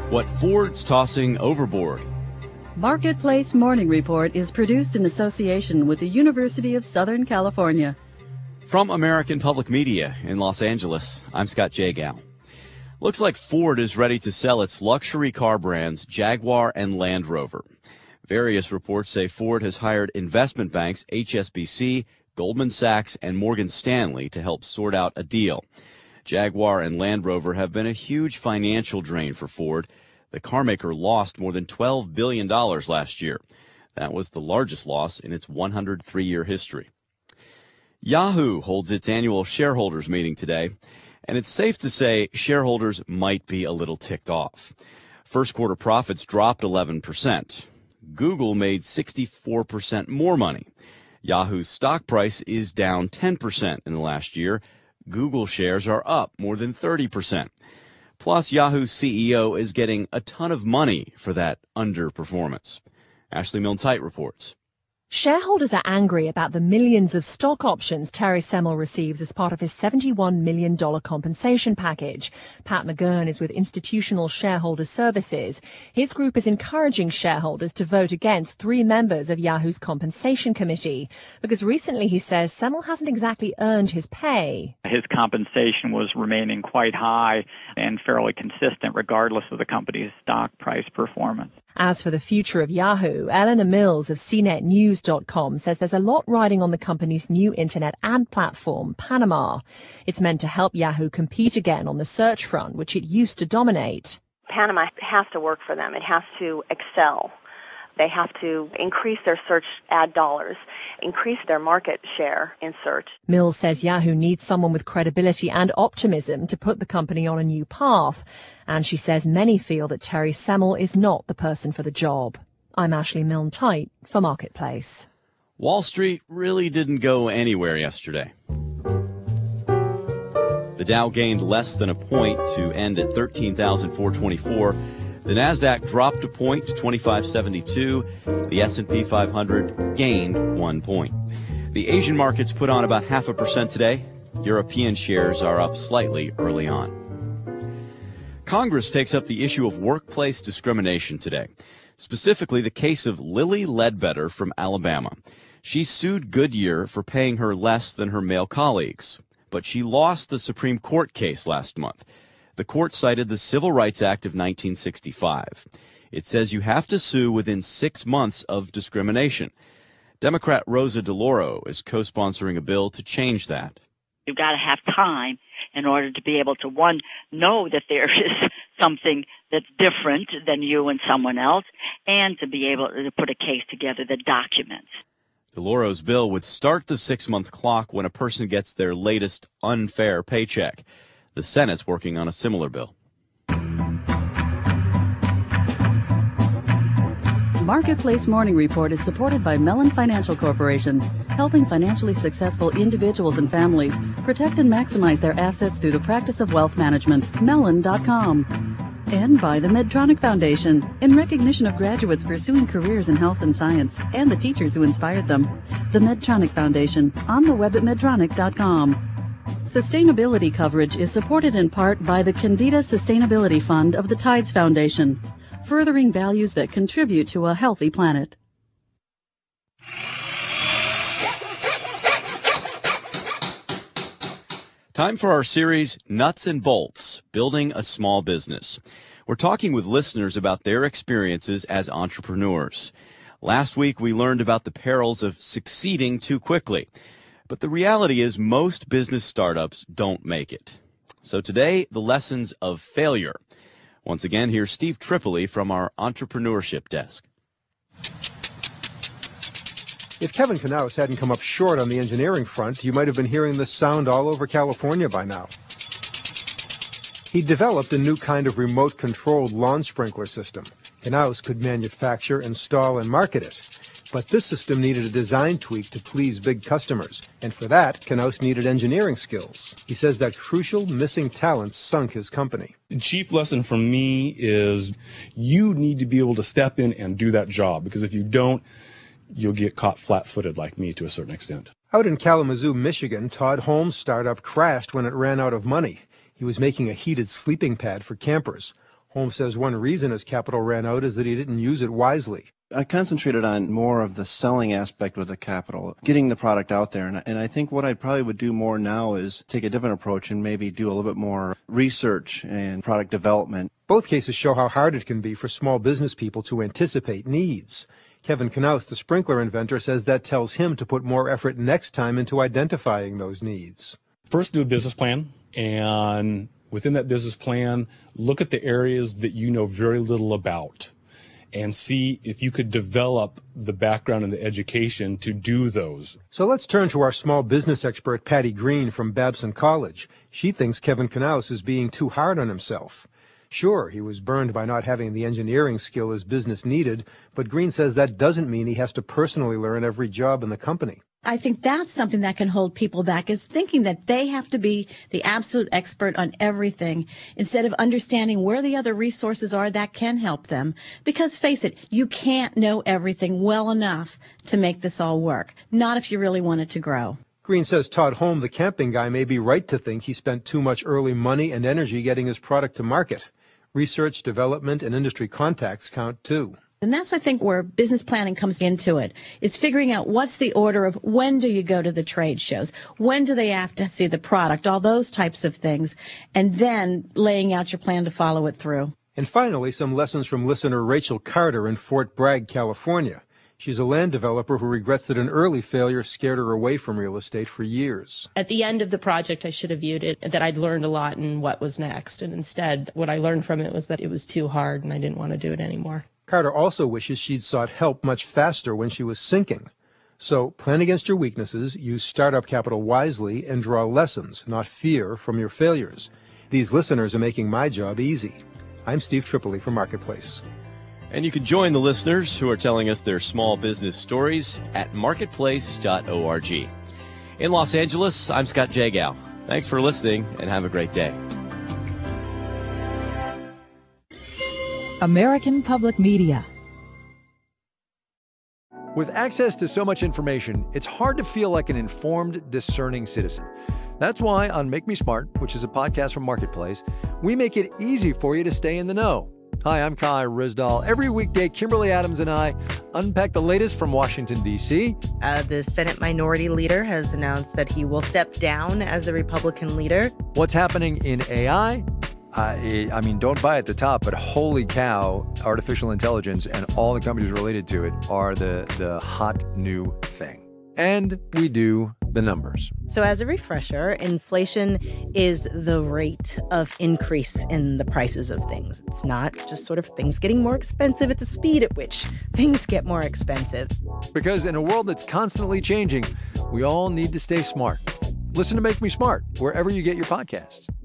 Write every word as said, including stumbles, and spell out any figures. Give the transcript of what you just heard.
What Ford's tossing overboard. Marketplace Morning Report is produced in association with the University of Southern California. From American Public Media in Los Angeles, I'm Scott Jagow. Looks like Ford is ready to sell its luxury car brands Jaguar and Land Rover. Various reports say Ford has hired investment banks H S B C, Goldman Sachs, and Morgan Stanley to help sort out a deal. Jaguar and Land Rover have been a huge financial drain for Ford. The carmaker lost more than twelve billion dollars last year. That was the largest loss in its one hundred three year history. Yahoo holds its annual shareholders meeting today, and it's safe to say shareholders might be a little ticked off. First quarter profits dropped eleven percent. Google made sixty-four percent more money. Yahoo's stock price is down ten percent in the last year. Google shares are up more than thirty percent. Plus, Yahoo's C E O is getting a ton of money for that underperformance. Ashley Milne-Tite reports. Shareholders are angry about the millions of stock options Terry Semel receives as part of his seventy-one million dollars compensation package. Pat McGurn is with Institutional Shareholder Services. His group is encouraging shareholders to vote against three members of Yahoo's compensation committee, because recently, he says, Semel hasn't exactly earned his pay. His compensation was remaining quite high and fairly consistent regardless of the company's stock price performance. As for the future of Yahoo, Eleanor Mills of C net News dot com says there's a lot riding on the company's new internet ad platform, Panama. It's meant to help Yahoo compete again on the search front, which it used to dominate. Panama has to work for them. It has to excel. They have to increase their search ad dollars, increase their market share in search. Mills says Yahoo needs someone with credibility and optimism to put the company on a new path. And she says many feel that Terry Semel is not the person for the job. I'm Ashley Milne-Tite for Marketplace. Wall Street really didn't go anywhere yesterday. The Dow gained less than a point to end at thirteen thousand four hundred twenty-four. The Nasdaq dropped a point to twenty-five seventy-two. The S and P five hundred gained one point. The Asian markets put on about half a percent today. European shares are up slightly early on. Congress takes up the issue of workplace discrimination today, specifically the case of Lilly Ledbetter from Alabama. She sued Goodyear for paying her less than her male colleagues, but she lost the Supreme Court case last month. The court cited the Civil Rights Act of nineteen sixty-five. It says you have to sue within six months of discrimination. Democrat Rosa DeLauro is co-sponsoring a bill to change that. You've got to have time in order to be able to, one, know that there is something that's different than you and someone else, and to be able to put a case together that documents. DeLauro's bill would start the six-month clock when a person gets their latest unfair paycheck. The Senate's working on a similar bill. Marketplace Morning Report is supported by Mellon Financial Corporation, helping financially successful individuals and families protect and maximize their assets through the practice of wealth management. Mellon dot com. And by the Medtronic Foundation, in recognition of graduates pursuing careers in health and science and the teachers who inspired them. The Medtronic Foundation, on the web at medtronic dot com. Sustainability coverage is supported in part by the Candida Sustainability Fund of the Tides Foundation, furthering values that contribute to a healthy planet. Time for our series, Nuts and Bolts, Building a Small Business. We're talking with listeners about their experiences as entrepreneurs. Last week, we learned about the perils of succeeding too quickly. But the reality is most business startups don't make it. So today, the lessons of failure. Once again, here's Steve Tripoli from our entrepreneurship desk. If Kevin Knaus hadn't come up short on the engineering front, you might have been hearing this sound all over California by now. He developed a new kind of remote-controlled lawn sprinkler system. Knaus could manufacture, install, and market it. But this system needed a design tweak to please big customers, and for that, Knaus needed engineering skills. He says that crucial missing talent sunk his company. The chief lesson from me is you need to be able to step in and do that job, because if you don't, you'll get caught flat-footed like me to a certain extent. Out in Kalamazoo, Michigan, Todd Holmes' startup crashed when it ran out of money. He was making a heated sleeping pad for campers. Holmes says one reason his capital ran out is that he didn't use it wisely. I concentrated on more of the selling aspect with the capital, getting the product out there. And, and I think what I probably would do more now is take a different approach and maybe do a little bit more research and product development. Both cases show how hard it can be for small business people to anticipate needs. Kevin Knaus, the sprinkler inventor, says that tells him to put more effort next time into identifying those needs. First, do a business plan, and within that business plan, look at the areas that you know very little about and see if you could develop the background and the education to do those. So let's turn to our small business expert, Patty Green from Babson College. She thinks Kevin Knaus is being too hard on himself. Sure, he was burned by not having the engineering skill his business needed, but Green says that doesn't mean he has to personally learn every job in the company. I think that's something that can hold people back, is thinking that they have to be the absolute expert on everything instead of understanding where the other resources are that can help them. Because face it, you can't know everything well enough to make this all work, not if you really want it to grow. Green says Todd Holm, the camping guy, may be right to think he spent too much early money and energy getting his product to market. Research, development, and industry contacts count too. And that's, I think, where business planning comes into it, is figuring out what's the order of when do you go to the trade shows, when do they have to see the product, all those types of things, and then laying out your plan to follow it through. And finally, some lessons from listener Rachel Carter in Fort Bragg, California. She's a land developer who regrets that an early failure scared her away from real estate for years. At the end of the project, I should have viewed it that I'd learned a lot and what was next. And instead, what I learned from it was that it was too hard and I didn't want to do it anymore. Carter also wishes she'd sought help much faster when she was sinking. So plan against your weaknesses, use startup capital wisely, and draw lessons, not fear, from your failures. These listeners are making my job easy. I'm Steve Tripoli for Marketplace. And you can join the listeners who are telling us their small business stories at marketplace dot org. In Los Angeles, I'm Scott Jagow. Thanks for listening and have a great day. American Public Media. With access to so much information, it's hard to feel like an informed, discerning citizen. That's why on Make Me Smart, which is a podcast from Marketplace, we make it easy for you to stay in the know. Hi, I'm Kai Rizdal. Every weekday, Kimberly Adams and I unpack the latest from Washington, D C. Uh, the Senate Minority Leader has announced that he will step down as the Republican leader. What's happening in A I? Uh, I mean, don't buy at the top, but holy cow, artificial intelligence and all the companies related to it are the, the hot new thing. And we do the numbers. So as a refresher, inflation is the rate of increase in the prices of things. It's not just sort of things getting more expensive. It's a speed at which things get more expensive. Because in a world that's constantly changing, we all need to stay smart. Listen to Make Me Smart wherever you get your podcasts.